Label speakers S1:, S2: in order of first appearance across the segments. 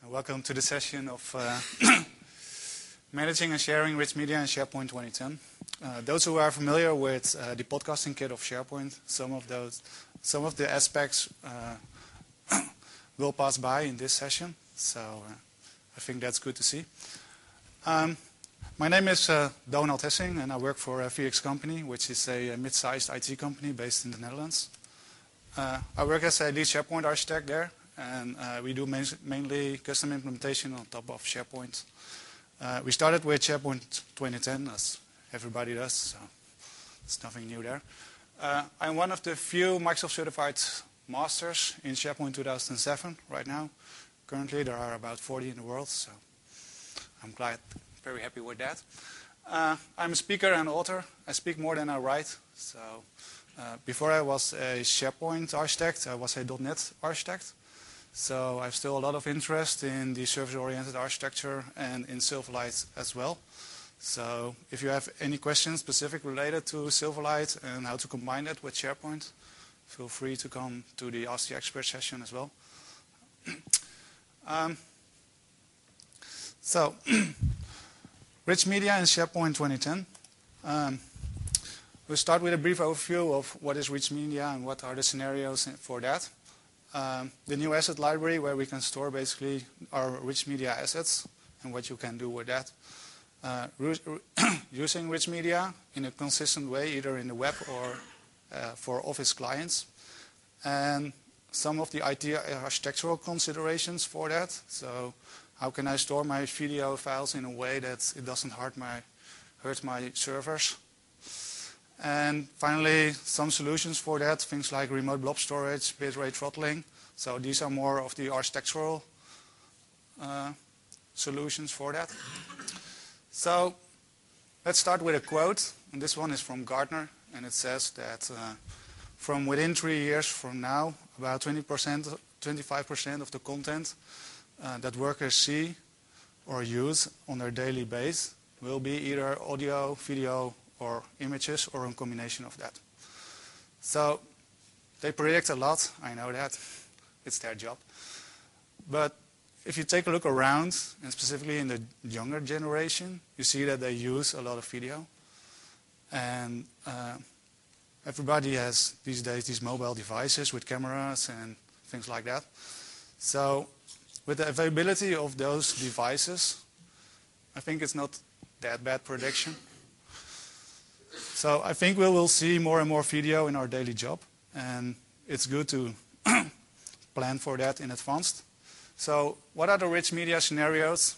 S1: Welcome to the session of Managing and Sharing Rich Media in SharePoint 2010. Those who are familiar with the podcasting kit of SharePoint, some of the aspects will pass by in this session, so I think that's good to see. My name is Donald Hessing, and I work for VX Company, which is a mid-sized IT company based in the Netherlands. I work as a lead SharePoint architect there, and we do mainly custom implementation on top of SharePoint. We started with SharePoint 2010, as everybody does, so there's nothing new there. I'm one of the few Microsoft certified masters in SharePoint 2007 right now. Currently there are about 40 in the world, so I'm very happy with that. I'm a speaker and author. I speak more than I write. So before I was a SharePoint architect, I was a .NET architect. So I have still a lot of interest in the service-oriented architecture and in Silverlight as well. So if you have any questions specific related to Silverlight and how to combine it with SharePoint, feel free to come to the Ask the Expert session as well. So, Rich Media in SharePoint 2010. We'll start with a brief overview of what is Rich Media and what are the scenarios for that. The new asset library where we can store basically our Rich Media assets and what you can do with that. Using Rich Media in a consistent way, either in the web or for Office clients. And some of the IT architectural considerations for that. So how can I store my video files in a way that it doesn't hurt my servers? And finally, some solutions for that, things like remote blob storage, bitrate throttling. So these are more of the architectural solutions for that. So let's start with a quote, and this one is from Gartner, and it says that from within 3 years from now, about 25% of the content that workers see or use on their daily basis will be either audio, video, or images, or a combination of that. So they predict a lot, I know that. It's their job. But if you take a look around, and specifically in the younger generation, you see that they use a lot of video. And everybody has, these days, these mobile devices with cameras and things like that. So with the availability of those devices, I think it's not that bad prediction. So I think we will see more and more video in our daily job, and it's good to plan for that in advance. So what are the rich media scenarios?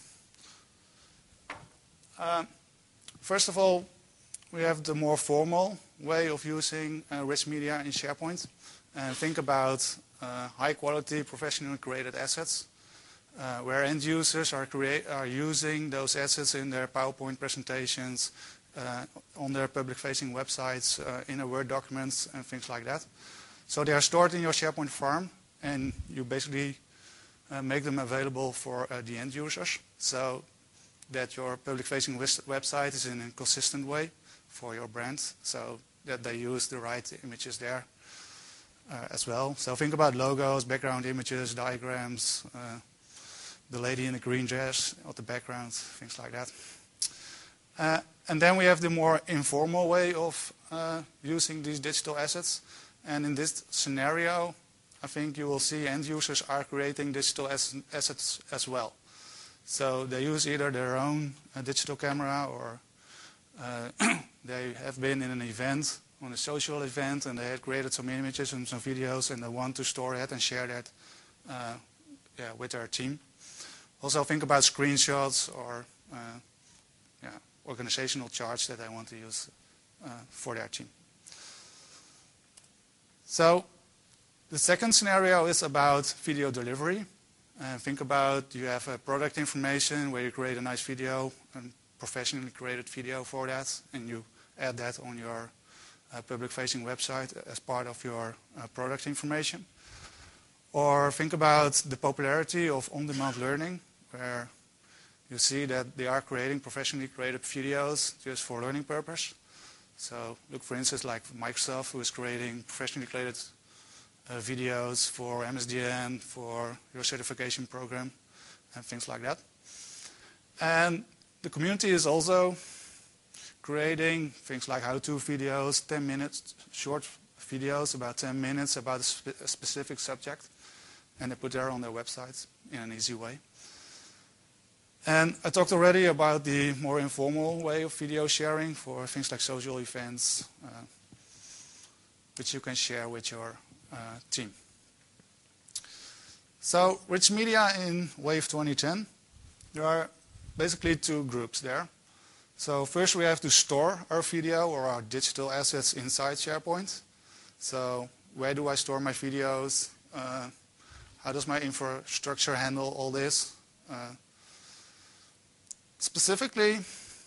S1: First of all, we have the more formal way of using rich media in SharePoint. And think about high quality, professionally created assets, where end users are using those assets in their PowerPoint presentations, on their public-facing websites, in their Word documents, and things like that. So they are stored in your SharePoint farm, and you basically make them available for the end users, so that your public-facing website is in a consistent way for your brand, so that they use the right images there as well. So think about logos, background images, diagrams, the lady in the green dress of the background, things like that. And then we have the more informal way of using these digital assets. And in this scenario, I think you will see end users are creating digital assets as well. So they use either their own digital camera, or they have been in an event, on a social event, and they have created some images and some videos, and they want to store that and share that with their team. Also think about screenshots or organizational charts that they want to use for their team. So the second scenario is about video delivery. Think about you have product information where you create a nice video, a professionally created video for that, and you add that on your public-facing website as part of your product information. Or think about the popularity of on-demand learning, where you see that they are creating professionally created videos just for learning purpose. So look, for instance, like Microsoft, who is creating professionally created videos for MSDN, for your certification program, and things like that. And the community is also creating things like how-to videos, 10 minutes, short videos, about 10 minutes about a specific subject. And they put there on their websites in an easy way. And I talked already about the more informal way of video sharing for things like social events, which you can share with your team. So, rich media in Wave 2010, there are basically two groups there. So first we have to store our video or our digital assets inside SharePoint. So where do I store my videos? How does my infrastructure handle all this? Specifically,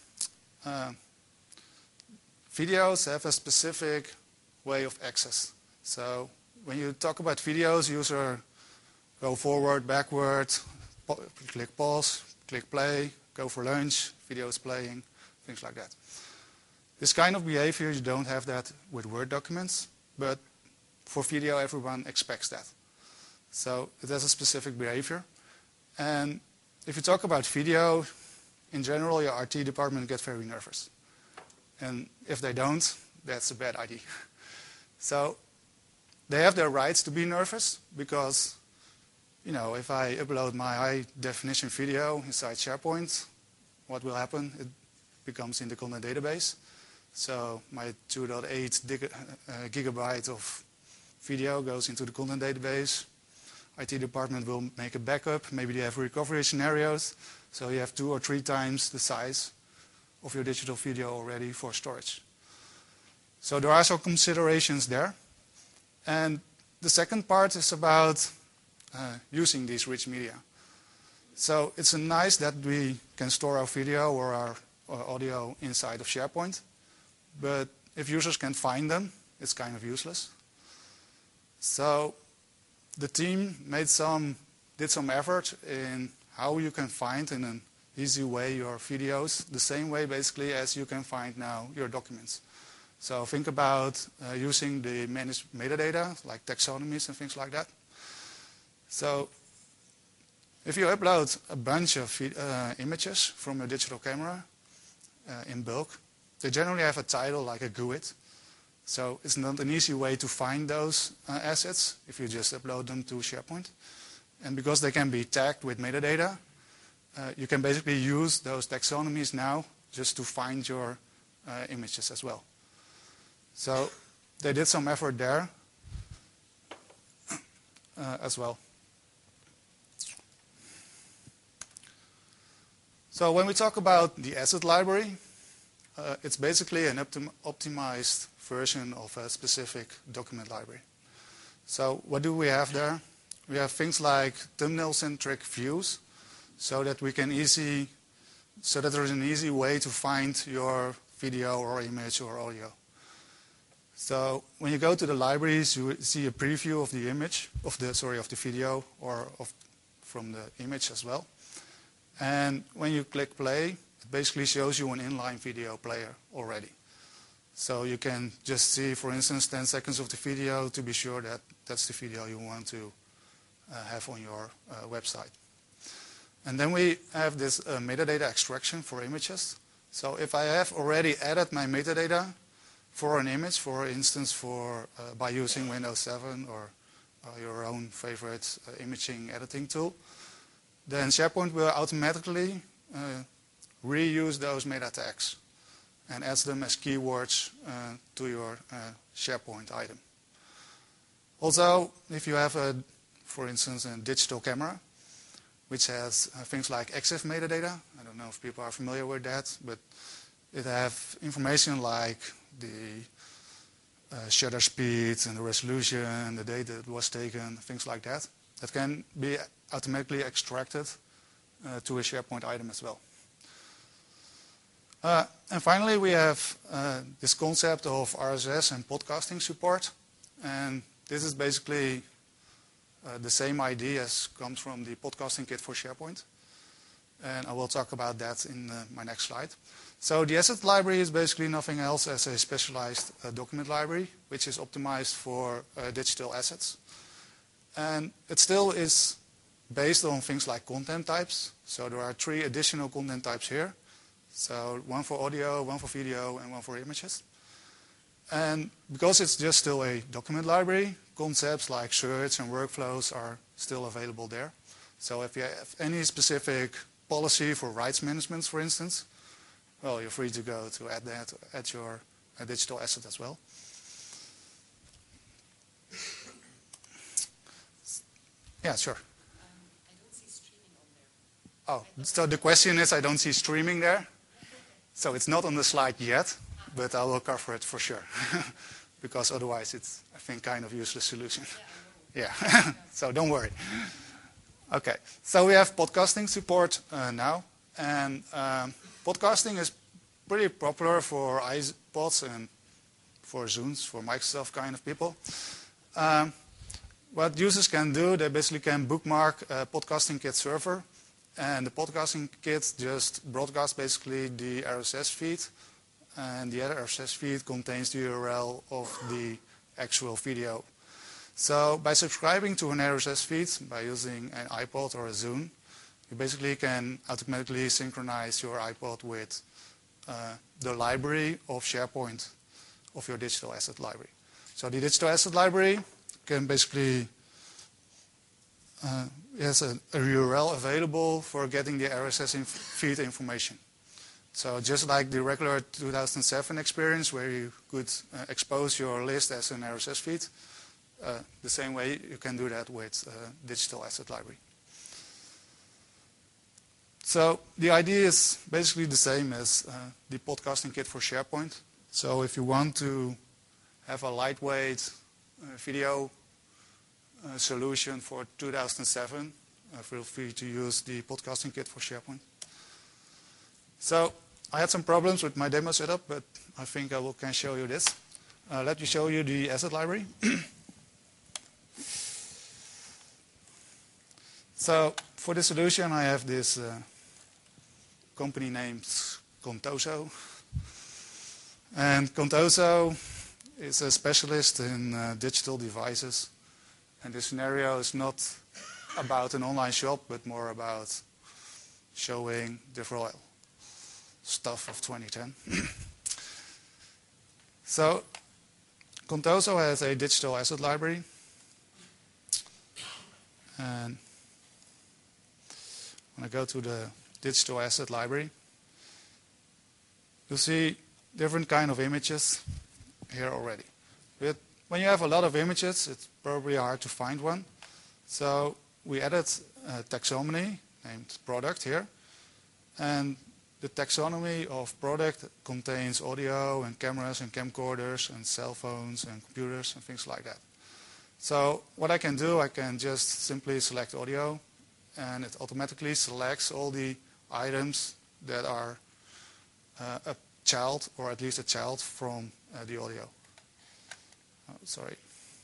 S1: videos have a specific way of access. So when you talk about videos, user go forward, backward, click pause, click play, go for lunch, video is playing, things like that. This kind of behavior, you don't have that with Word documents, but for video, everyone expects that. So it has a specific behavior. And if you talk about video, in general, your RT department gets very nervous. And if they don't, that's a bad idea. So they have their rights to be nervous because, you know, if I upload my high-definition video inside SharePoint, what will happen? It becomes in the content database. So my 2.8 gigabyte of video goes into the content database. IT department will make a backup. Maybe they have recovery scenarios. So you have 2 or 3 times the size of your digital video already for storage. So there are some considerations there. And the second part is about using these rich media. So it's nice that we can store our video or our audio inside of SharePoint. But if users can find them, it's kind of useless. So the team did some effort in how you can find in an easy way your videos, the same way basically as you can find now your documents. So think about using the managed metadata, like taxonomies and things like that. So if you upload a bunch of images from your digital camera in bulk, they generally have a title like a GUID. So it's not an easy way to find those assets if you just upload them to SharePoint. And because they can be tagged with metadata, you can basically use those taxonomies now just to find your images as well. So they did some effort there as well. So when we talk about the asset library, it's basically an optimized version of a specific document library. So what do we have there? We have things like thumbnail-centric views, so that there is an easy way to find your video or image or audio. So when you go to the libraries, you see a preview of the image, of the video, or from the image as well. And when you click play, it basically shows you an inline video player already. So you can just see, for instance, 10 seconds of the video to be sure that that's the video you want to have on your website. And then we have this metadata extraction for images. So if I have already added my metadata for an image, for instance, by using Windows 7 or your own favorite imaging editing tool, then SharePoint will automatically reuse those meta tags and adds them as keywords to your SharePoint item. Also, if you have, for instance, a digital camera, which has things like EXIF metadata, I don't know if people are familiar with that, but it has information like the shutter speed and the resolution, the date that was taken, things like that, that can be automatically extracted to a SharePoint item as well. And finally, we have this concept of RSS and podcasting support. And this is basically the same idea as comes from the podcasting kit for SharePoint. And I will talk about that in my next slide. So the asset library is basically nothing else as a specialized document library, which is optimized for digital assets. And it still is based on things like content types. So there are 3 additional content types here. So one for audio, one for video, and one for images. And because it's just still a document library, concepts like search and workflows are still available there. So if you have any specific policy for rights management, for instance, well, you're free to go to add that at your digital asset as well. Yeah, sure.
S2: I don't see streaming on there.
S1: Oh, so the question is, I don't see streaming there. So it's not on the slide yet, but I will cover it for sure. Because otherwise it's, I think, kind of useless solution. Yeah, so don't worry. Okay, so we have podcasting support now. And podcasting is pretty popular for iPods and for Zooms, for Microsoft kind of people. What users can do, they basically can bookmark a podcasting kit server. And the podcasting kit just broadcasts basically the RSS feed. And the other RSS feed contains the URL of the actual video. So by subscribing to an RSS feed, by using an iPod or a Zune, you basically can automatically synchronize your iPod with the library of SharePoint of your digital asset library. So the digital asset library can basically has a URL available for getting the RSS feed information. So just like the regular 2007 experience where you could expose your list as an RSS feed, the same way you can do that with digital asset library. So the idea is basically the same as the podcasting kit for SharePoint. So if you want to have a lightweight video solution for 2007, feel free to use the podcasting kit for SharePoint. So I had some problems with my demo setup, but I think I can show you this. Let me show you the asset library. So for the solution, I have this company named Contoso. And Contoso is a specialist in digital devices. And this scenario is not about an online shop, but more about showing the royal stuff of 2010. So Contoso has a digital asset library. And when I go to the digital asset library, you'll see different kind of images here already. But when you have a lot of images, it's probably hard to find one. So we added a taxonomy named product here. And the taxonomy of product contains audio and cameras and camcorders and cell phones and computers and things like that. So what I can do, I can just simply select audio, and it automatically selects all the items that are a child, or at least a child from the audio. Oh, sorry.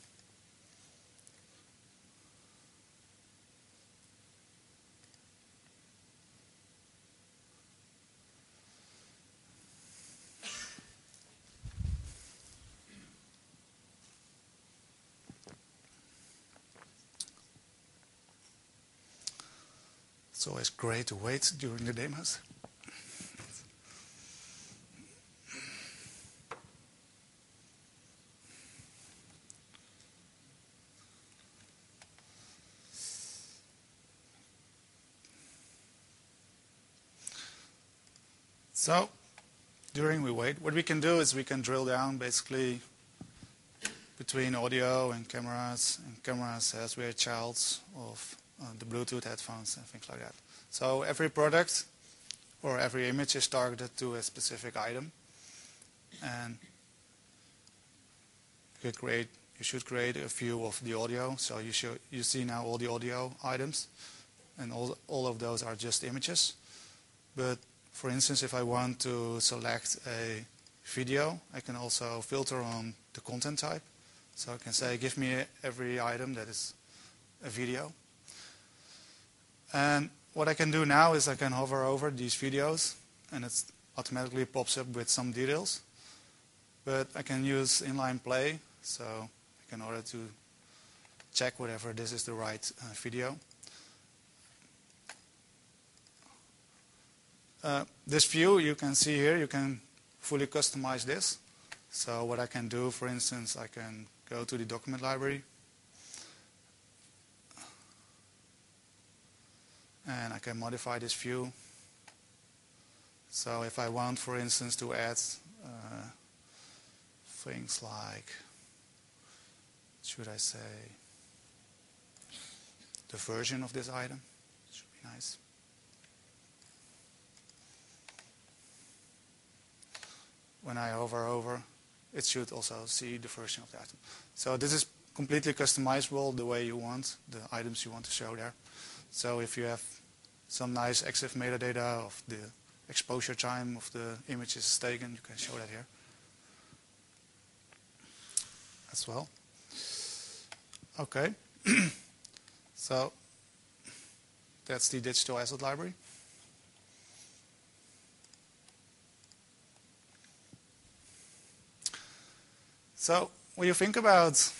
S1: It's always great to wait during the demos. So, during we wait, what we can do is we can drill down basically between audio and cameras as we are childs of the Bluetooth headphones and things like that. So every product or every image is targeted to a specific item, and you should create a view of the audio. So you see now all the audio items, and all of those are just images. But for instance, if I want to select a video, I can also filter on the content type. So I can say, give me every item that is a video. And what I can do now is I can hover over these videos, and it automatically pops up with some details. But I can use inline play, so in order to check whether this is the right video. This view you can see here, you can fully customize this. So what I can do, for instance, I can go to the document library and I can modify this view. So if I want, for instance, to add things like, should I say, the version of this item, should be nice. When I hover over, it should also see the version of the item. So this is completely customizable the way you want, the items you want to show there. So if you have some nice EXIF metadata of the exposure time of the images taken, you can show that here as well. Okay, so that's the digital asset library. So when you think about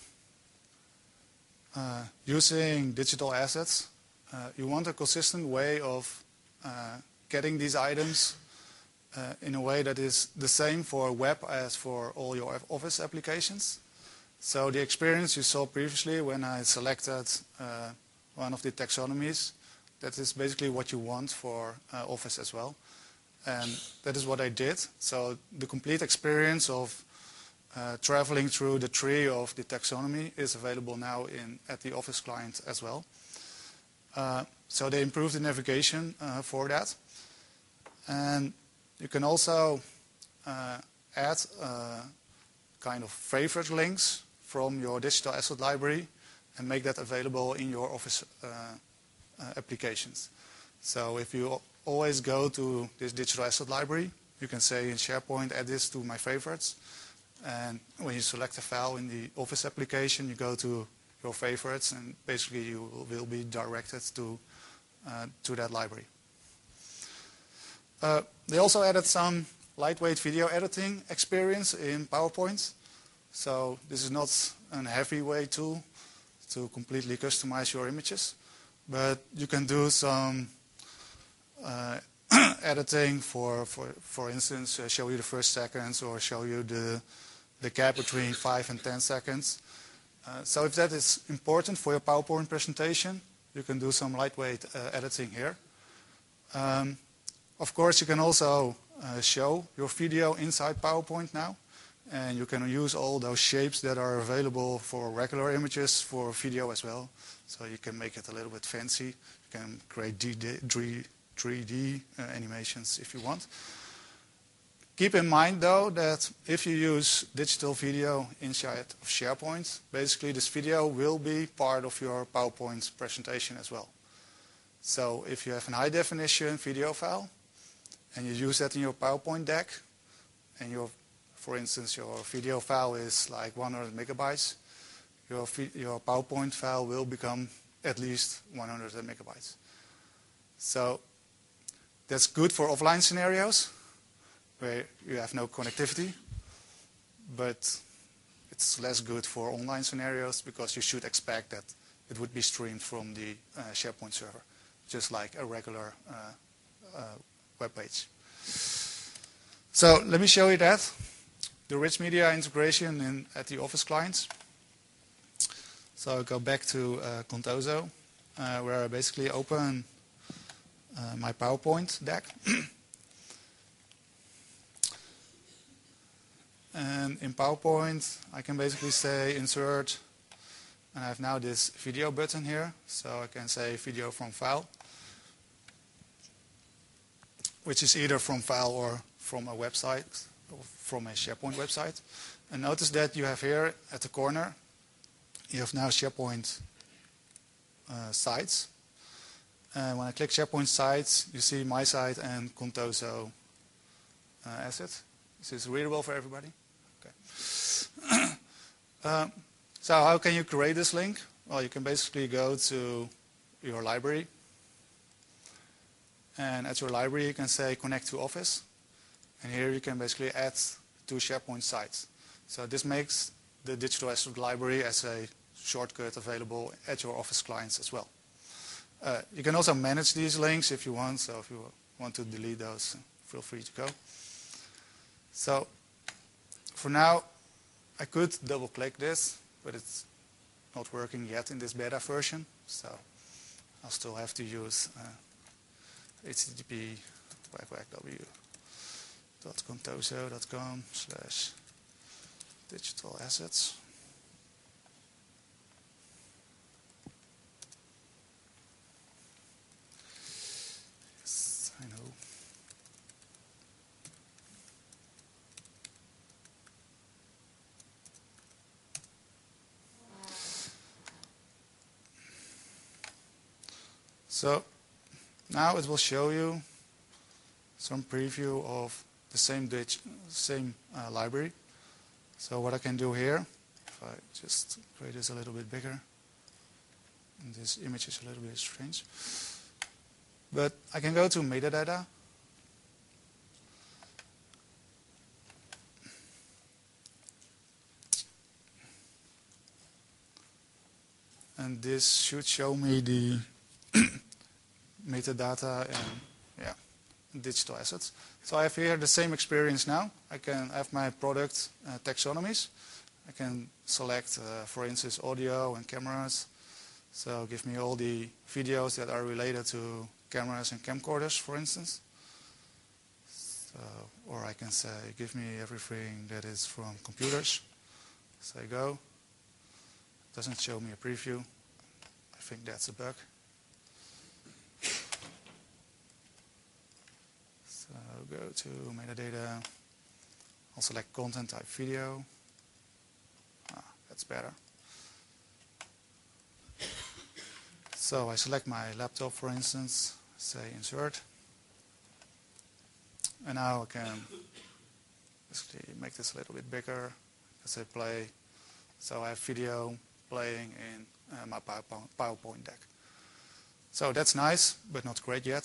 S1: using digital assets, you want a consistent way of getting these items in a way that is the same for web as for all your Office applications. So the experience you saw previously when I selected one of the taxonomies, that is basically what you want for Office as well. And that is what I did. So the complete experience of traveling through the tree of the taxonomy is available now at the Office client as well. So they improved the navigation for that. And you can also add kind of favorite links from your digital asset library and make that available in your Office applications. So if you always go to this digital asset library, you can say in SharePoint, add this to my favorites. And when you select a file in the Office application, you go to your favorites, and basically you will be directed to that library. They also added some lightweight video editing experience in PowerPoint. So this is not a heavyweight tool to completely customize your images, but you can do some editing for instance, show you the first seconds or show you the gap between 5 and 10 seconds. So if that is important for your PowerPoint presentation, you can do some lightweight editing here. Of course, you can also show your video inside PowerPoint now. And you can use all those shapes that are available for regular images for video as well. So you can make it a little bit fancy. You can create 3D animations if you want. Keep in mind, though, that if you use digital video inside of SharePoint, basically this video will be part of your PowerPoint presentation as well. So if you have a high-definition video file, and you use that in your PowerPoint deck, and for instance, your video file is like 100 megabytes, your PowerPoint file will become at least 100 megabytes. So that's good for offline scenarios where you have no connectivity, but it's less good for online scenarios because you should expect that it would be streamed from the SharePoint server, just like a regular web page. So let me show you that. The rich media integration at the Office clients. So I'll go back to Contoso, where I basically open my PowerPoint deck. And in PowerPoint, I can basically say insert, and I have now this video button here. So I can say video from file, which is either from file or from a website, from a SharePoint website. And notice that you have here at the corner, you have now SharePoint sites. And when I click SharePoint sites, you see my site and Contoso asset. Is this readable for everybody? Okay. So how can you create this link? Well, you can basically go to your library. And at your library, you can say connect to Office. And here you can basically add two SharePoint sites. So this makes the digital asset library as a shortcut available at your Office clients as well. You can also manage these links if you want. So if you want to delete those, feel free to go. So for now, I could double click this, but it's not working yet in this beta version. So I'll still have to use http://contoso.com/digitalassets. Yes, I know. So now it will show you some preview of the same library. So what I can do here, if I just create this a little bit bigger, and this image is a little bit strange, but I can go to metadata, and this should show me the metadata and digital assets. So I have here the same experience now. I can have my product taxonomies. I can select, for instance, audio and cameras. So give me all the videos that are related to cameras and camcorders, for instance. So, or I can say, give me everything that is from computers. Say go. Doesn't show me a preview. I think that's a bug. So go to metadata. I'll select content type video. That's better. So I select my laptop, for instance, say insert. And now I can basically make this a little bit bigger. I say play. So I have video playing in my PowerPoint deck. So that's nice, but not great yet.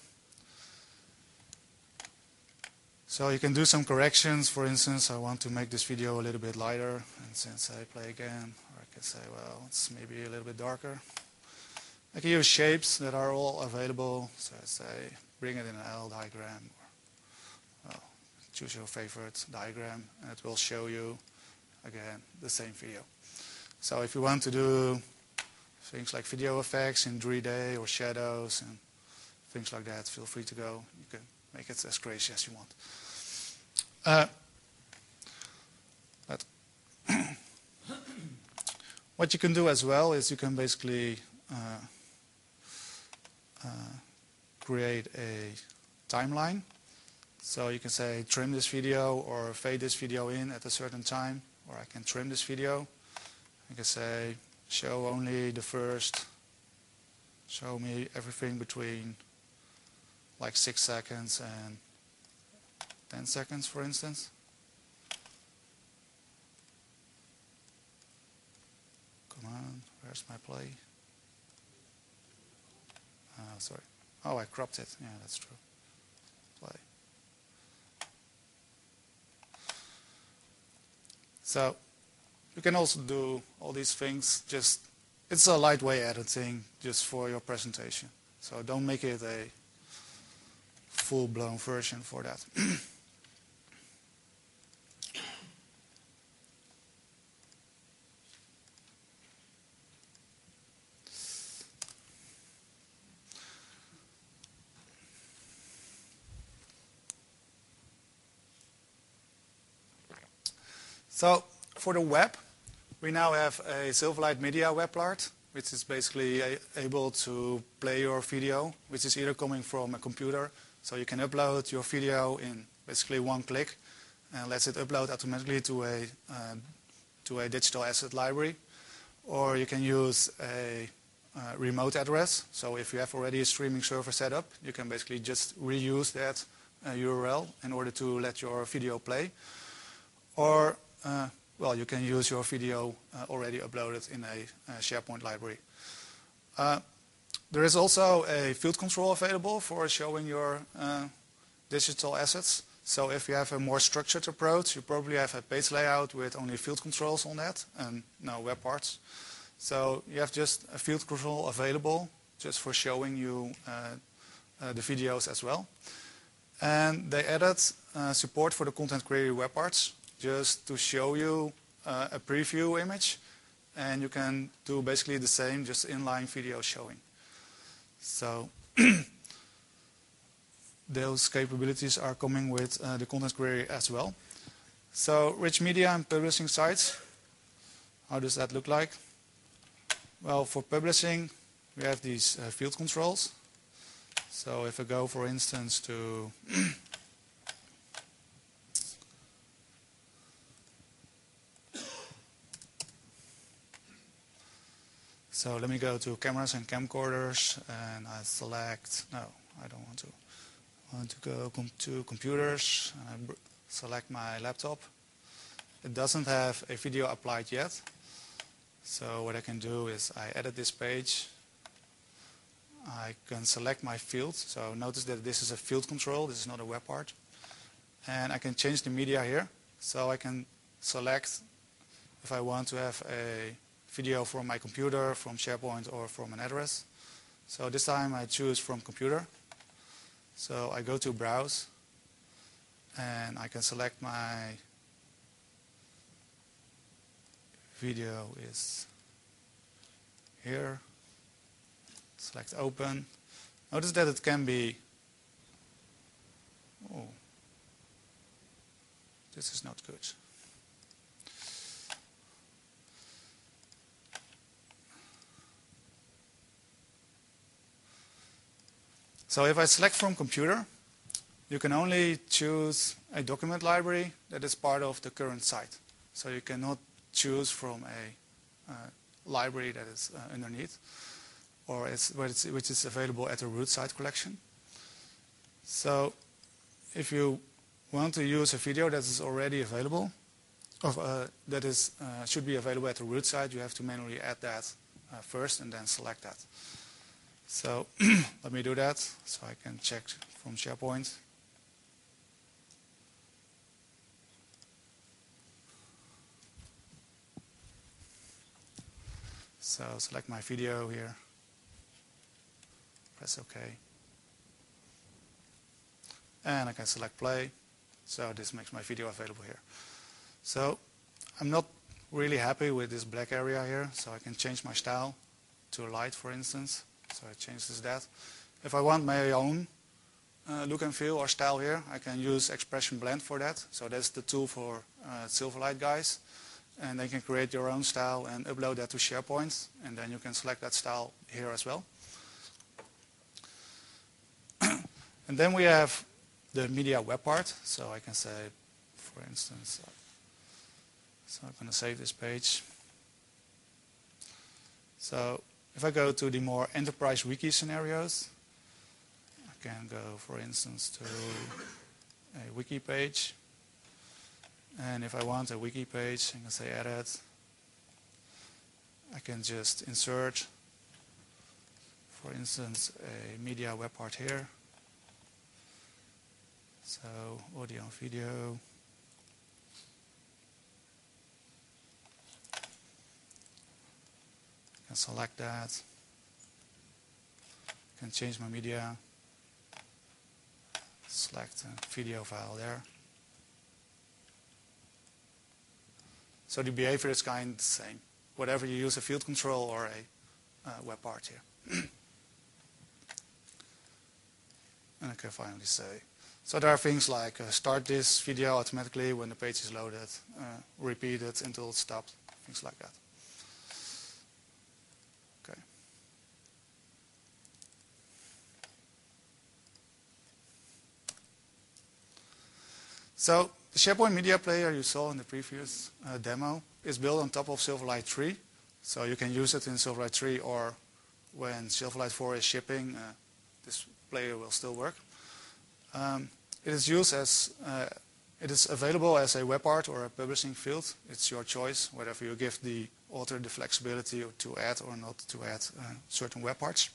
S1: So you can do some corrections. For instance, I want to make this video a little bit lighter. And since I play again, or I can say, well, it's maybe a little bit darker. I can use shapes that are all available. So I say, bring it in an L diagram. Or, well, choose your favorite diagram, and it will show you, again, the same video. So if you want to do things like video effects in 3D or shadows and things like that, feel free to go. You can make it as crazy as you want. But what you can do as well is you can basically create a timeline. So you can say trim this video or fade this video in at a certain time, or I can trim this video. I can say show only the first, show me everything between like 6 seconds and 10 seconds, for instance. Come on, where's my play? Sorry. Oh, I cropped it. Yeah, that's true. Play. So you can also do all these things. Just it's a lightweight editing just for your presentation. So don't make it a full-blown version for that. So for the web, we now have a Silverlight Media WebLart, which is basically able to play your video, which is either coming from a computer. So you can upload your video in basically one click, and lets it upload automatically to a digital asset library. Or you can use a remote address. So if you have already a streaming server set up, you can basically just reuse that URL in order to let your video play. Or well, you can use your video already uploaded in a SharePoint library. There is also a field control available for showing your digital assets. So if you have a more structured approach, you probably have a page layout with only field controls on that and no web parts. So you have just a field control available just for showing you the videos as well. And they added support for the content query web parts just to show you a preview image. And you can do basically the same, just inline video showing. So those capabilities are coming with the content query as well. So rich media and publishing sites, how does that look like? Well, for publishing, we have these field controls. So if I go, for instance, to so let me go to cameras and camcorders, and I select, no, I don't want to. I want to go to computers, and I select my laptop. It doesn't have a video applied yet. So what I can do is I edit this page. I can select my field. So notice that this is a field control. This is not a web part. And I can change the media here. So I can select if I want to have a video from my computer, from SharePoint, or from an address. So this time I choose from computer. So I go to browse. And I can select my video is here. Select open. Notice that it can be, oh, this is not good. So if I select from computer, you can only choose a document library that is part of the current site. So you cannot choose from a library that is underneath, or which is available at the root site collection. So if you want to use a video that is already available, or that is should be available at the root site, you have to manually add that first and then select that. So let me do that so I can check from SharePoint. So select my video here, press OK. And I can select play. So this makes my video available here. So I'm not really happy with this black area here, so I can change my style to light, for instance. So I change that. If I want my own look and feel or style here, I can use Expression Blend for that. So that's the tool for Silverlight guys. And they can create your own style and upload that to SharePoint. And then you can select that style here as well. And then we have the media web part. So I can say, for instance, so I'm going to save this page. So if I go to the more enterprise wiki scenarios, I can go, for instance, to a wiki page. And if I want a wiki page, I can say edit. I can just insert, for instance, a media web part here. So audio and video. I can select that. I can change my media. Select a video file there. So the behavior is kind of the same. Whatever you use, a field control or a web part here. And I can finally say. So there are things like start this video automatically when the page is loaded, repeat it until it stops, things like that. Okay. So the SharePoint Media Player you saw in the previous demo is built on top of Silverlight 3. So you can use it in Silverlight 3, or when Silverlight 4 is shipping, this player will still work. It is used as, it is available as a web art or a publishing field. It's your choice, whether you give the author the flexibility to add or not to add certain web parts.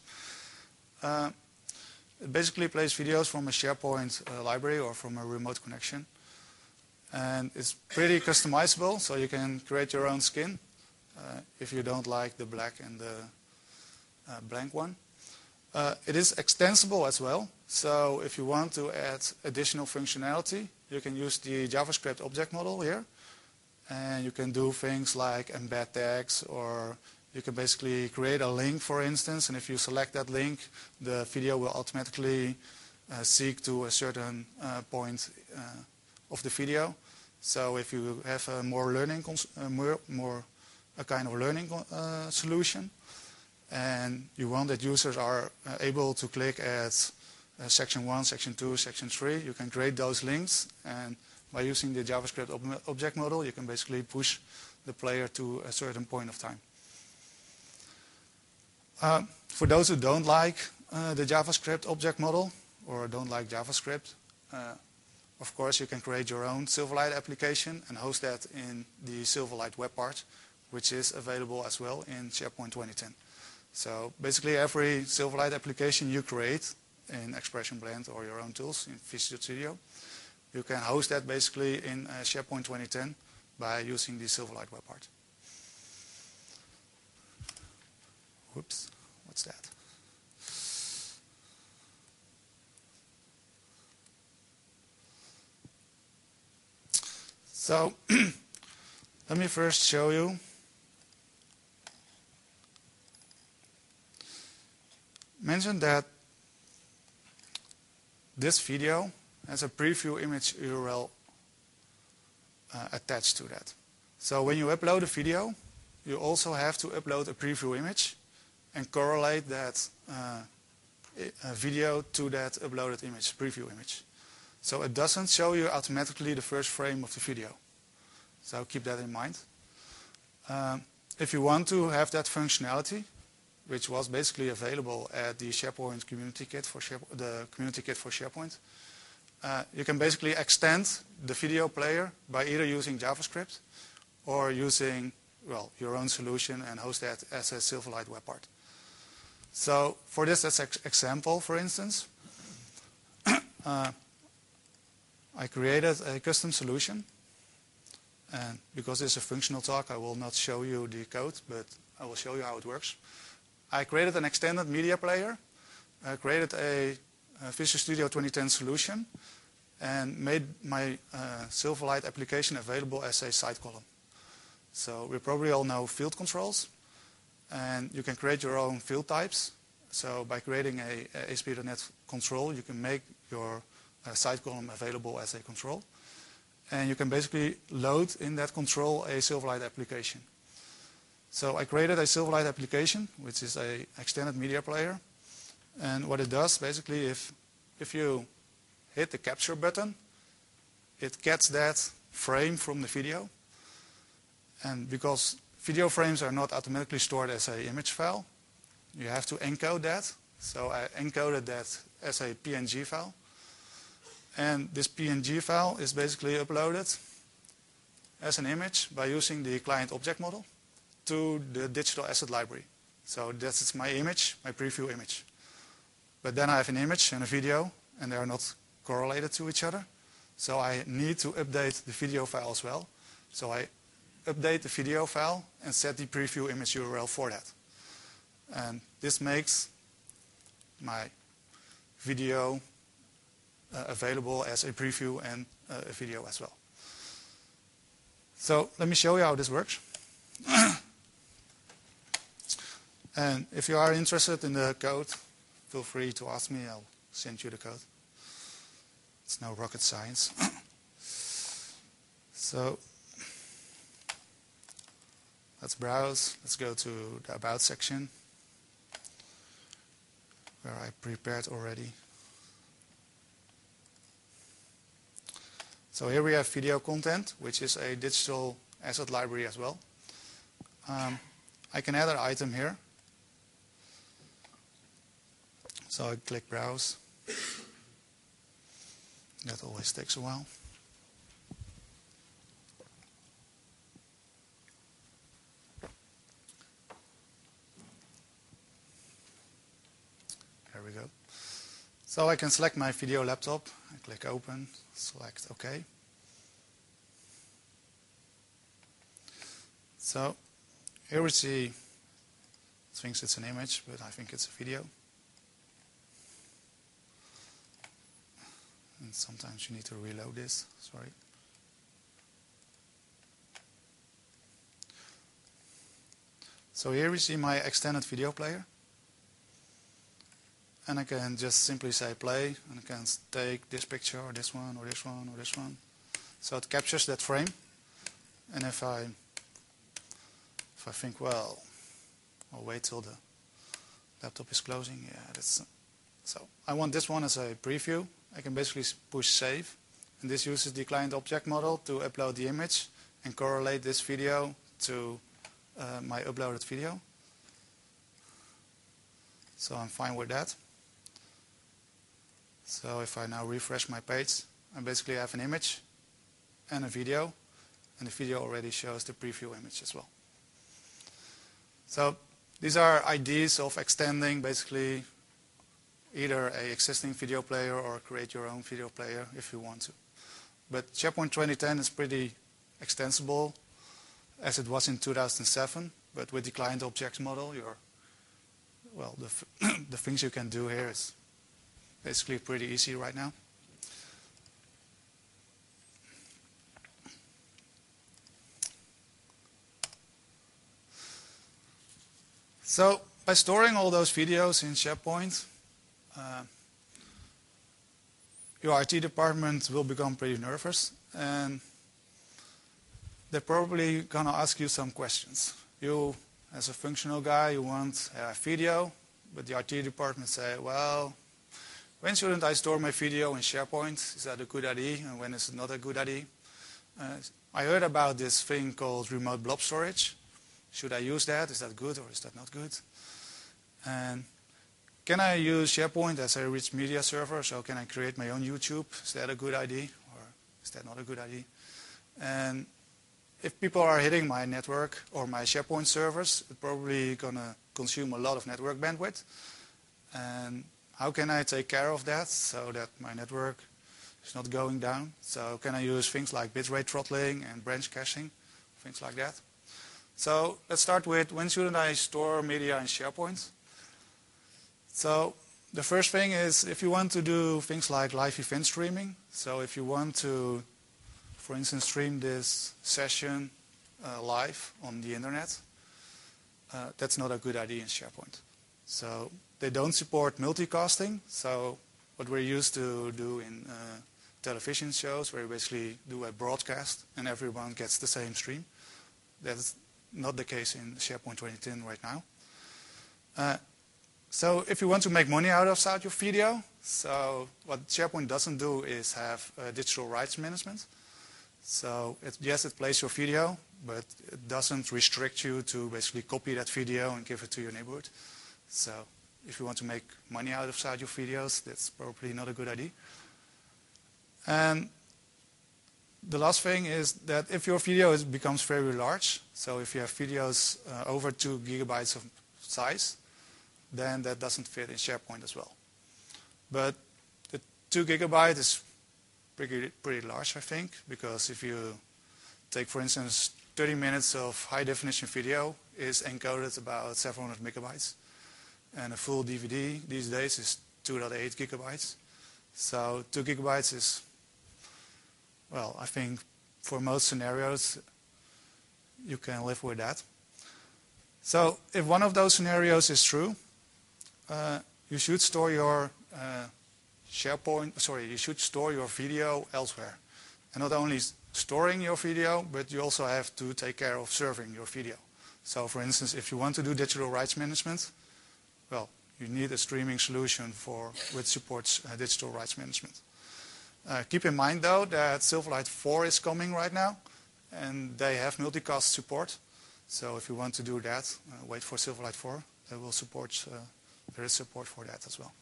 S1: It basically plays videos from a SharePoint library or from a remote connection. And it's pretty customizable, so you can create your own skin if you don't like the black and the blank one. It is extensible as well, So if you want to add additional functionality, you can use the JavaScript object model here. And you can do things like embed tags, or you can basically create a link, for instance, and if you select that link, the video will automatically seek to a certain point of the video. So if you have a more learning, a kind of learning solution, and you want that users are able to click at section 1, section 2, section 3, you can create those links, and by using the JavaScript object model, you can basically push the player to a certain point of time. For those who don't like the JavaScript object model or don't like JavaScript, of course you can create your own Silverlight application and host that in the Silverlight web part, which is available as well in SharePoint 2010. So basically every Silverlight application you create in Expression Blend or your own tools in Visual Studio, you can host that basically in SharePoint 2010 by using the Silverlight web part. Whoops, what's that? So let me first show you. Mention that this video has a preview image URL attached to that. So when you upload a video, you also have to upload a preview image and correlate that video to that uploaded image, preview image. So it doesn't show you automatically the first frame of the video. So keep that in mind. If you want to have that functionality, which was basically available at the SharePoint Community Kit for the Community Kit for SharePoint, you can basically extend the video player by either using JavaScript or using, well, your own solution and host that as a Silverlight web part. So for this example, for instance, I created a custom solution. And because it's a functional talk, I will not show you the code, but I will show you how it works. I created an extended media player, created a Visual Studio 2010 solution, and made my Silverlight application available as a side column. So we probably all know field controls, and you can create your own field types. So by creating a ASP.NET control, you can make your side column available as a control. And you can basically load in that control a Silverlight application. So I created a Silverlight application, which is an extended media player. And what it does, basically, if you hit the capture button, it gets that frame from the video. And because video frames are not automatically stored as an image file, you have to encode that. So I encoded that as a PNG file. And this PNG file is basically uploaded as an image by using the client object model to the digital asset library. So that's my image, my preview image. But then I have an image and a video, and they are not correlated to each other. So I need to update the video file as well. So I update the video file and set the preview image URL for that. And this makes my video available as a preview and a video as well. So let me show you how this works. And if you are interested in the code, feel free to ask me. I'll send you the code. It's no rocket science. So let's browse. Let's go to the About section, where I prepared already. So here we have video content, which is a digital asset library as well. I can add an item here. So I click Browse. That always takes a while. There we go. So I can select my video laptop. I click Open, select OK. So here we see, it thinks it's an image, but I think it's a video. Sometimes you need to reload this, sorry. So here we see my extended video player. And I can just simply say play, and I can take this picture, or this one, or this one, or this one. So it captures that frame. And if I think, well, I'll wait till the laptop is closing. Yeah, that's so. I want this one as a preview. I can basically push save, and this uses the client object model to upload the image and correlate this video to my uploaded video. So I'm fine with that. So if I now refresh my page, I basically have an image and a video, and the video already shows the preview image as well. So these are ideas of extending basically either an existing video player or create your own video player if you want to. But SharePoint 2010 is pretty extensible as it was in 2007, but with the client objects model, the things you can do here is basically pretty easy right now. So by storing all those videos in SharePoint, your IT department will become pretty nervous, and they're probably going to ask you some questions. You, as a functional guy, you want a video, but the IT department say, well, when shouldn't I store my video in SharePoint? Is that a good idea? And when is it not a good idea? I heard about this thing called remote blob storage. Should I use that? Is that good or is that not good? And can I use SharePoint as a rich media server? So can I create my own YouTube? Is that a good idea or is that not a good idea? And if people are hitting my network or my SharePoint servers, it's probably going to consume a lot of network bandwidth. And how can I take care of that so that my network is not going down? So can I use things like bitrate throttling and branch caching, things like that? So let's start with when shouldn't I store media in SharePoint? So the first thing is if you want to do things like live event streaming. So if you want to, for instance, stream this session live on the internet, that's not a good idea in SharePoint. So they don't support multicasting. So what we're used to do in television shows, where you basically do a broadcast and everyone gets the same stream. That's not the case in SharePoint 2010 right now. So if you want to make money out of your video, so what SharePoint doesn't do is have digital rights management. So yes, it plays your video, but it doesn't restrict you to basically copy that video and give it to your neighborhood. So if you want to make money out of your videos, that's probably not a good idea. And the last thing is that if your video becomes very large, so if you have videos over 2 gigabytes of size, then that doesn't fit in SharePoint as well. But the 2 gigabyte is pretty large, I think, because if you take, for instance, 30 minutes of high-definition video is encoded about 700 megabytes. And a full DVD these days is 2.8 gigabytes. So 2 gigabytes is, well, I think for most scenarios, you can live with that. So if one of those scenarios is true, you should store your you should store your video elsewhere. And not only storing your video, but you also have to take care of serving your video. So for instance, if you want to do digital rights management, well, you need a streaming solution which supports digital rights management. Keep in mind, though, that Silverlight 4 is coming right now, and they have multicast support. So if you want to do that, wait for Silverlight 4. They will support. There is support for that as well.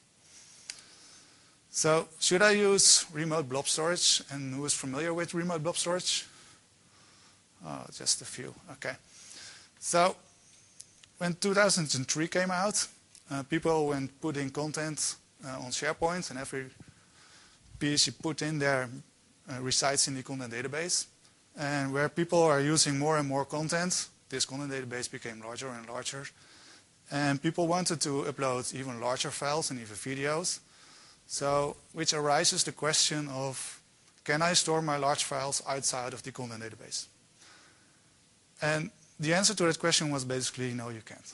S1: So should I use remote blob storage? And who is familiar with remote blob storage? Oh, just a few. Okay. So when 2003 came out, people when putting content on SharePoint, and every piece you put in there resides in the content database. And where people are using more and more content, this content database became larger and larger. And people wanted to upload even larger files and even videos. So, which arises the question of, can I store my large files outside of the content database? And the answer to that question was basically, no, you can't.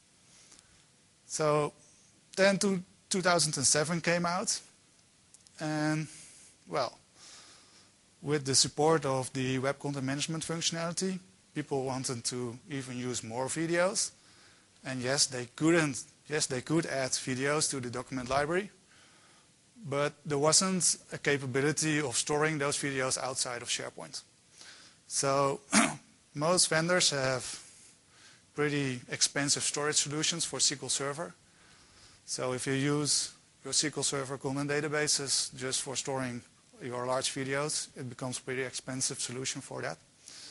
S1: So then 2007 came out, and well, with the support of the web content management functionality, people wanted to even use more videos. And yes, they could add videos to the document library, but there wasn't a capability of storing those videos outside of SharePoint. So most vendors have pretty expensive storage solutions for SQL Server. So if you use your SQL Server content databases just for storing your large videos, it becomes a pretty expensive solution for that.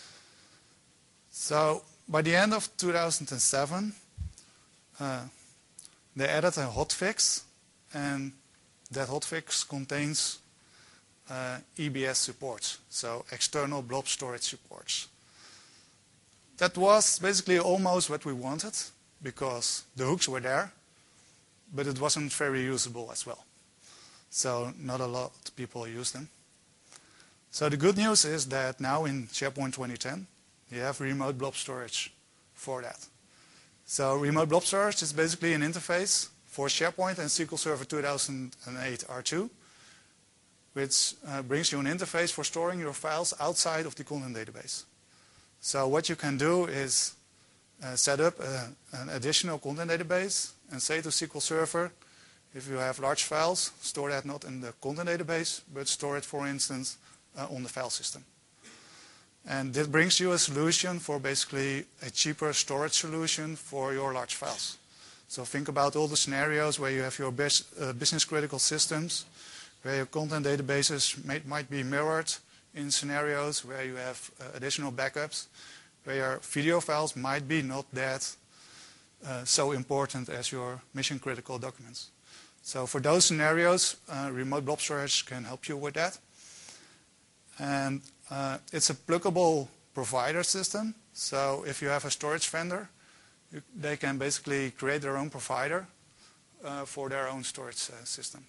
S1: So by the end of 2007, they added a hotfix, and that hotfix contains EBS supports, so external blob storage supports. That was basically almost what we wanted, because the hooks were there, but it wasn't very usable as well. So not a lot of people use them. So the good news is that now in SharePoint 2010, you have remote blob storage for that. So remote blob storage is basically an interface for SharePoint and SQL Server 2008 R2, which brings you an interface for storing your files outside of the content database. So what you can do is set up an additional content database and say to SQL Server, if you have large files, store that not in the content database, but store it, for instance, on the file system. And this brings you a solution for basically a cheaper storage solution for your large files. So think about all the scenarios where you have your business critical systems, where your content databases might be mirrored in scenarios where you have additional backups, where your video files might be not that so important as your mission critical documents. So for those scenarios, remote blob storage can help you with that. And it's a pluggable provider system. So if you have a storage vendor, they can basically create their own provider for their own storage system.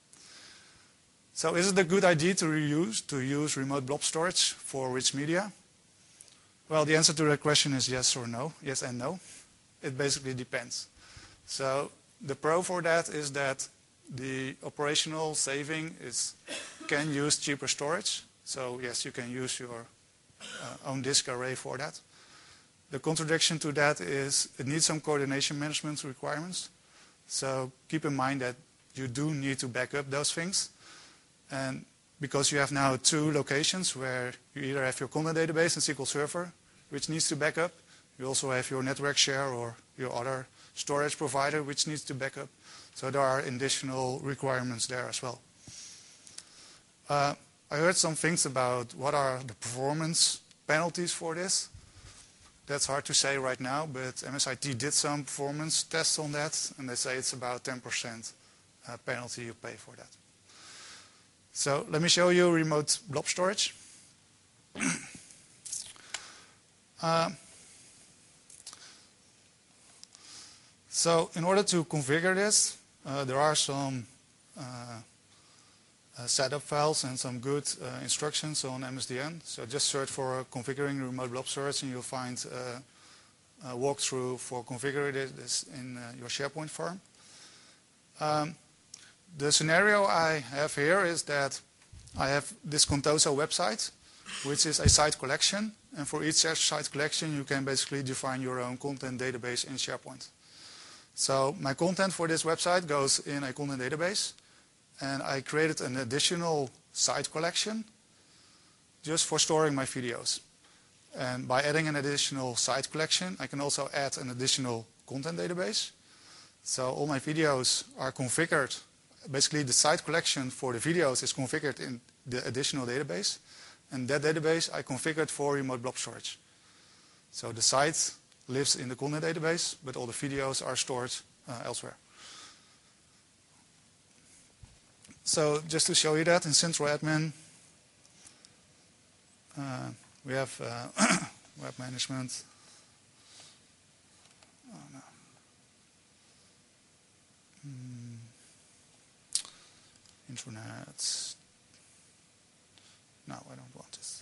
S1: So is it a good idea to use remote blob storage for rich media? Well, the answer to that question is yes or no. Yes and no. It basically depends. So the pro for that is that the operational saving can use cheaper storage. So yes, you can use your own disk array for that. The contradiction to that is it needs some coordination management requirements. So keep in mind that you do need to back up those things. And because you have now two locations where you either have your content database and SQL Server, which needs to back up, you also have your network share or your other storage provider, which needs to back up. So there are additional requirements there as well. I heard some things about what are the performance penalties for this. That's hard to say right now, but MSIT did some performance tests on that, and they say it's about 10% penalty you pay for that. So let me show you remote blob storage. So in order to configure this, there are some setup files and some good instructions on MSDN. So just search for configuring remote blob storage and you'll find a walkthrough for configuring this in your SharePoint form. The scenario I have here is that I have this Contoso website, which is a site collection. And for each site collection, you can basically define your own content database in SharePoint. So my content for this website goes in a content database. And I created an additional site collection just for storing my videos. And by adding an additional site collection, I can also add an additional content database. So all my videos are configured. Basically, the site collection for the videos is configured in the additional database. And that database I configured for remote blob storage. So the site lives in the content database, but all the videos are stored elsewhere. So just to show you that, in Central Admin, we have web management. Oh, no. Intranet. No, I don't want this.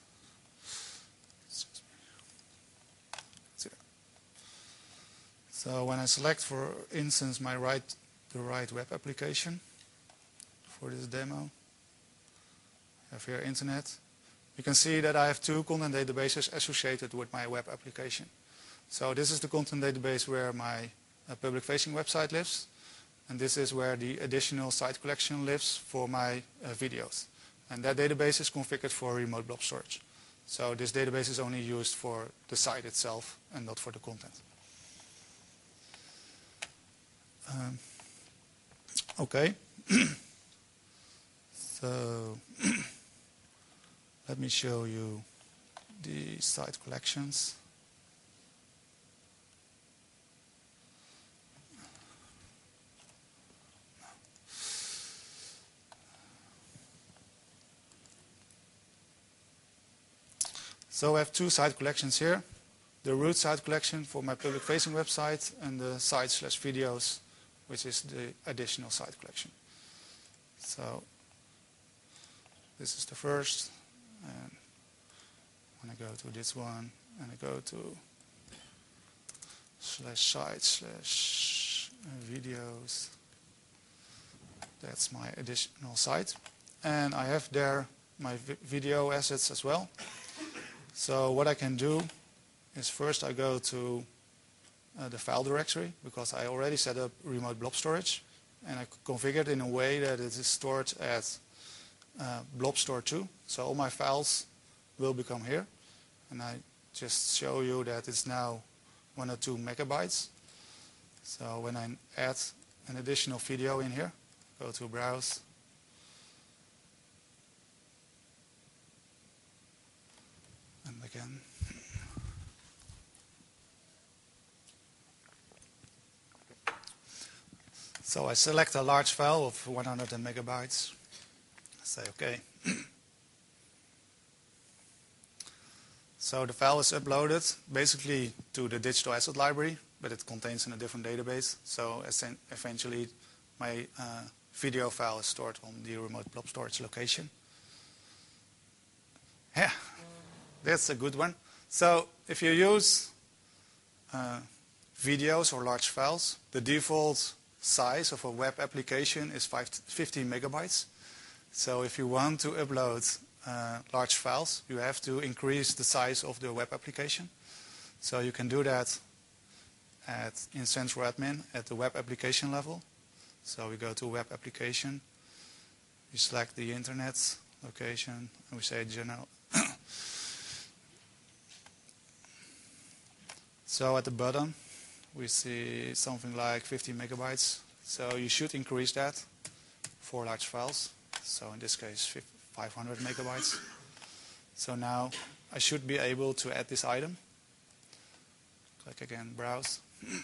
S1: So when I select, for instance, the right web application for this demo, I have here Internet. You can see that I have two content databases associated with my web application. So this is the content database where my public-facing website lives, and this is where the additional site collection lives for my videos. And that database is configured for remote blob storage. So this database is only used for the site itself and not for the content. Okay. So let me show you the site collections. So I have two site collections here. The root site collection for my public-facing website and the site/videos, which is the additional site collection. So this is the first. And when I go to this one and I go to /site/videos, that's my additional site. And I have there my video assets as well. So what I can do is first I go to the file directory, because I already set up remote blob storage, and I configured in a way that it is stored at blobstore2. So all my files will become here, and I just show you that it's now 102 megabytes. So when I add an additional video in here, go to browse, and again. So I select a large file of 100 megabytes. I say OK. So the file is uploaded basically to the digital asset library, but it contains in a different database. So eventually my video file is stored on the remote blob storage location. Yeah, that's a good one. So if you use videos or large files, the default size of a web application is 15 megabytes. So if you want to upload large files, you have to increase the size of the web application. So you can do that in Central Admin at the web application level. So we go to web application, we select the internet location, and we say general. So at the bottom we see something like 50 megabytes. So you should increase that for large files. So in this case 500 megabytes. So now I should be able to add this item. Click again, browse.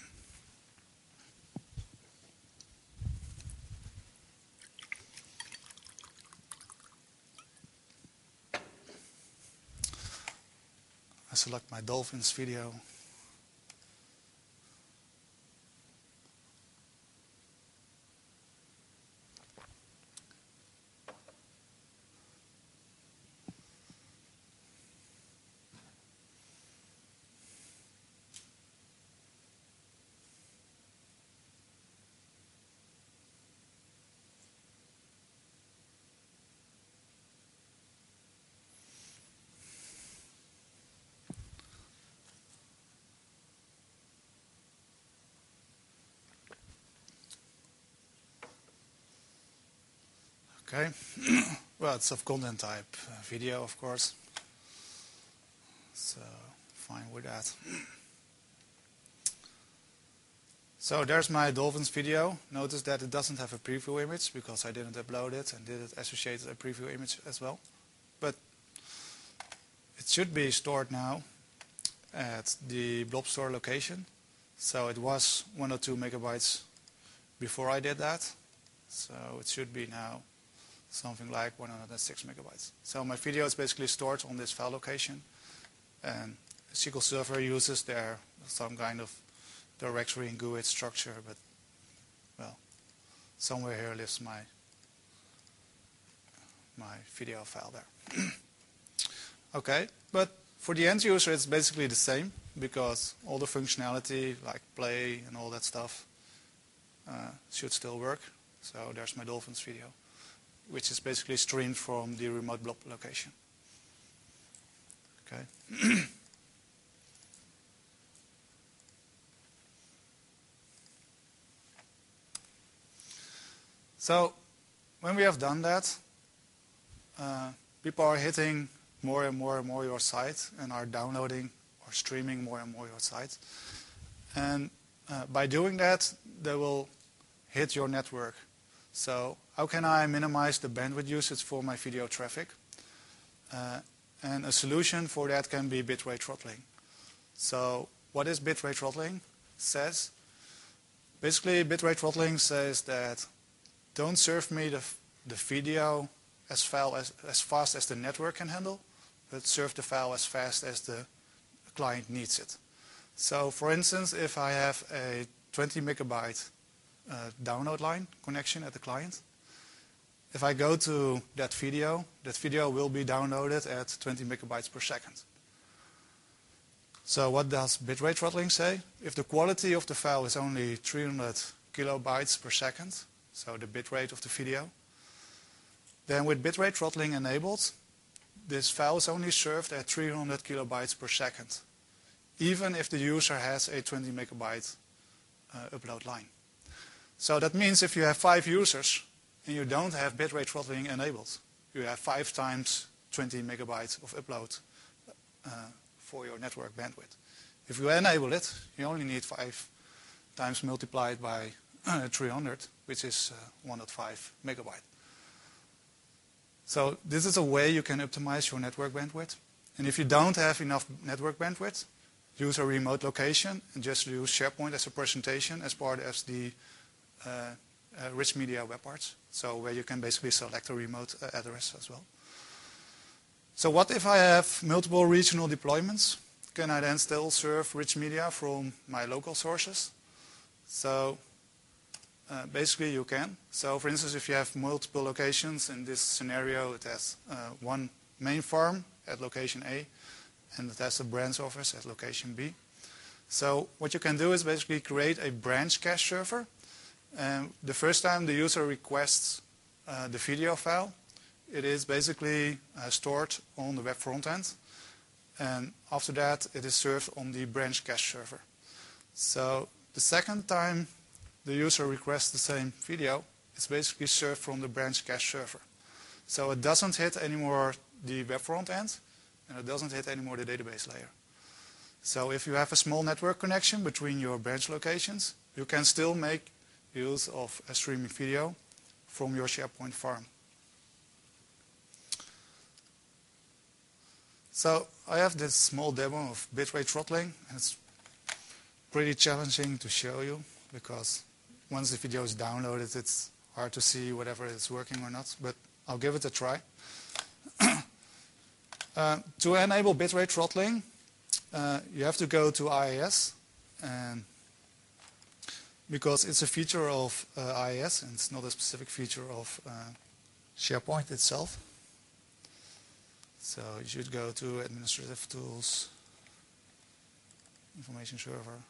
S1: I select my dolphins video. Okay, well, it's of content type video, of course, so fine with that. So there's my dolphins video. Notice that it doesn't have a preview image because I didn't upload it and didn't associate a preview image as well. But it should be stored now at the blob store location. So it was 102 megabytes before I did that. So it should be now something like 106 megabytes. So my video is basically stored on this file location, and SQL Server uses there some kind of directory and GUID structure, but well, somewhere here lives my my video file there. Okay, but for the end user it's basically the same, because all the functionality like play and all that stuff should still work. So there's my dolphins video, which is basically streamed from the remote blob location. Okay. So when we have done that, people are hitting more and more and more your site and are downloading or streaming more and more your site. And by doing that, they will hit your network. So how can I minimize the bandwidth usage for my video traffic? And a solution for that can be bitrate throttling. So what is bitrate throttling? Says basically bitrate throttling says that don't serve me the video as fast as the network can handle, but serve the file as fast as the client needs it. So for instance, if I have a 20 megabyte download line connection at the client, if I go to that video will be downloaded at 20 megabytes per second. So what does bitrate throttling say? If the quality of the file is only 300 kilobytes per second, so the bitrate of the video, then with bitrate throttling enabled, this file is only served at 300 kilobytes per second, even if the user has a 20 megabyte upload line. So that means if you have 5 users and you don't have bitrate throttling enabled, you have 5 times 20 megabytes of upload for your network bandwidth. If you enable it, you only need 5 times multiplied by 300, which is 1.5 megabyte. So this is a way you can optimize your network bandwidth. And if you don't have enough network bandwidth, use a remote location and just use SharePoint as a presentation as part of the Rich Media web parts. So where you can basically select a remote address as well. So what if I have multiple regional deployments? Can I then still serve Rich Media from my local sources? So basically you can. So for instance, if you have multiple locations, in this scenario it has one main farm at location A and it has a branch office at location B. So what you can do is basically create a branch cache server. And the first time the user requests the video file, it is basically stored on the web front end. And after that it is served on the branch cache server. So the second time the user requests the same video, it's basically served from the branch cache server. So it doesn't hit anymore the web front end, and it doesn't hit anymore the database layer. So if you have a small network connection between your branch locations, you can still make use of a streaming video from your SharePoint farm. So I have this small demo of bitrate throttling, and it's pretty challenging to show you because once the video is downloaded, it's hard to see whether it's working or not, but I'll give it a try. To enable bitrate throttling, you have to go to IIS, and because it's a feature of IIS and it's not a specific feature of SharePoint itself. So you should go to Administrative Tools, Information Server.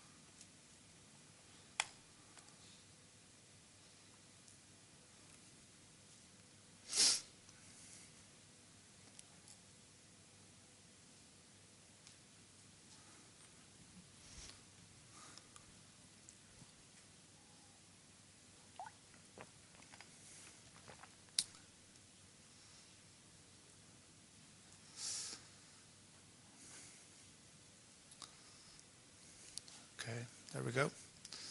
S1: Okay, there we go.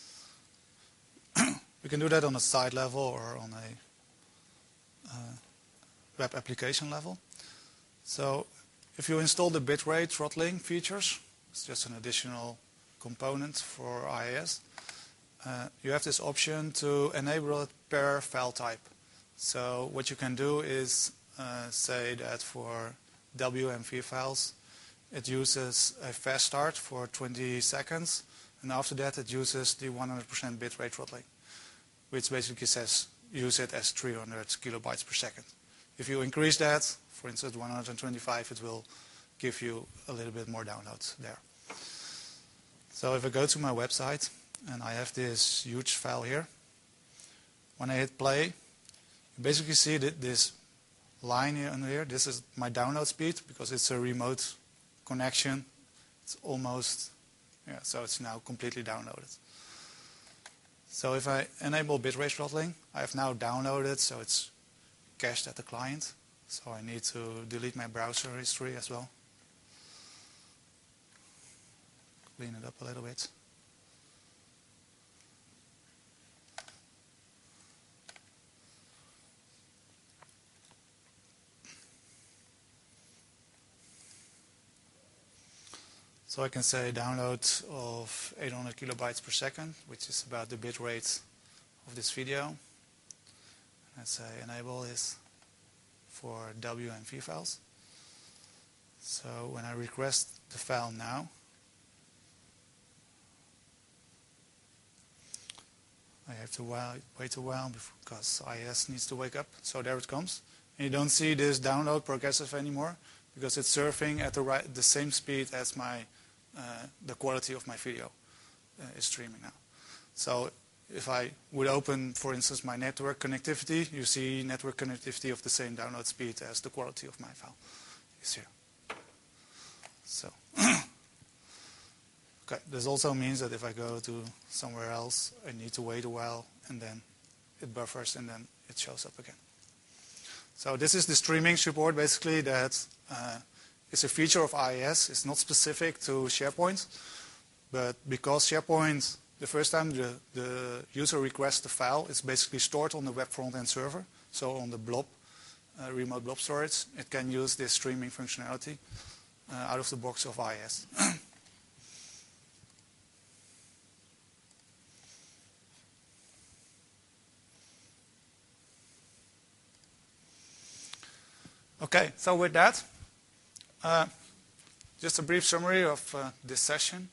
S1: We can do that on a site level or on a web application level. So if you install the bitrate throttling features, it's just an additional component for IIS, you have this option to enable it per file type. So what you can do is say that for WMV files, it uses a fast start for 20 seconds, and after that it uses the 100% bitrate throttling, which basically says use it as 300 kilobytes per second. if you increase that, for instance 125, it will give you a little bit more downloads there. So if I go to my website and I have this huge file here, when I hit play, you basically see that this line here under here, this is my download speed because it's a remote connection. It's almost, yeah, so it's now completely downloaded. So if I enable bitrate throttling, I have now downloaded, so it's cached at the client. So I need to delete my browser history as well. Clean it up a little bit. So I can say download of 800 kilobytes per second, which is about the bit rate of this video. Let's say enable this for W and V files. So when I request the file now, I have to wait a while because IIS needs to wake up. So there it comes. And you don't see this download progressive anymore because it's surfing at the same speed as the quality of my video is streaming now. So if I would open, for instance, my network connectivity, you see network connectivity of the same download speed as the quality of my file is here. So, okay, this also means that if I go to somewhere else, I need to wait a while, and then it buffers, and then it shows up again. So this is the streaming support, basically, that it's a feature of IIS. It's not specific to SharePoint, but because SharePoint, the first time the user requests the file, it's basically stored on the web front-end server, so on the blob, remote blob storage. It can use this streaming functionality out of the box of IIS. Okay, so with that, just a brief summary of this session.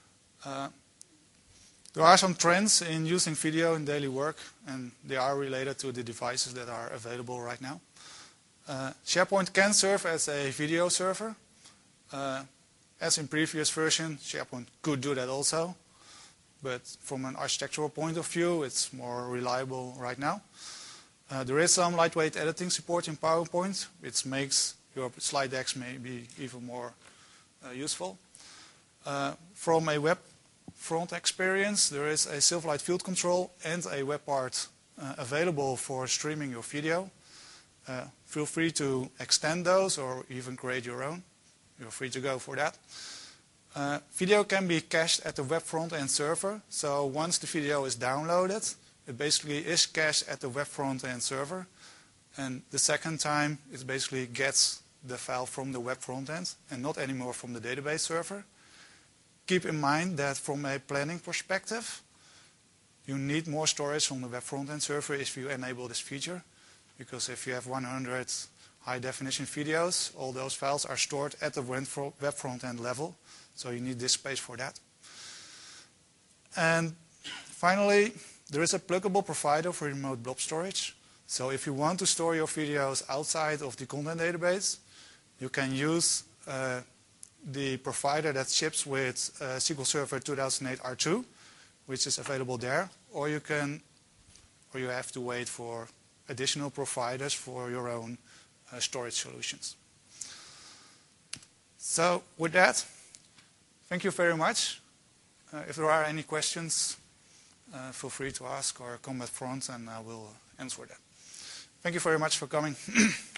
S1: There are some trends in using video in daily work, and they are related to the devices that are available right now. SharePoint can serve as a video server. As in previous version, SharePoint could do that also, but from an architectural point of view, it's more reliable right now. There is some lightweight editing support in PowerPoint, which makes your slide decks maybe even more useful. From a web front experience, there is a Silverlight field control and a web part available for streaming your video. Feel free to extend those or even create your own. You're free to go for that. Video can be cached at the web front-end server. So once the video is downloaded, it basically is cached at the web front-end server. And the second time, it basically gets the file from the web front-end and not anymore from the database server. Keep in mind that from a planning perspective, you need more storage on the web front-end server if you enable this feature. Because if you have 100 high-definition videos, all those files are stored at the web front-end level. So you need this space for that. And finally, there is a pluggable provider for remote blob storage. So if you want to store your videos outside of the content database, you can use the provider that ships with SQL Server 2008 R2, which is available there, or you have to wait for additional providers for your own storage solutions. So with that, thank you very much. If there are any questions, feel free to ask or come at front and I will answer them. Thank you very much for coming.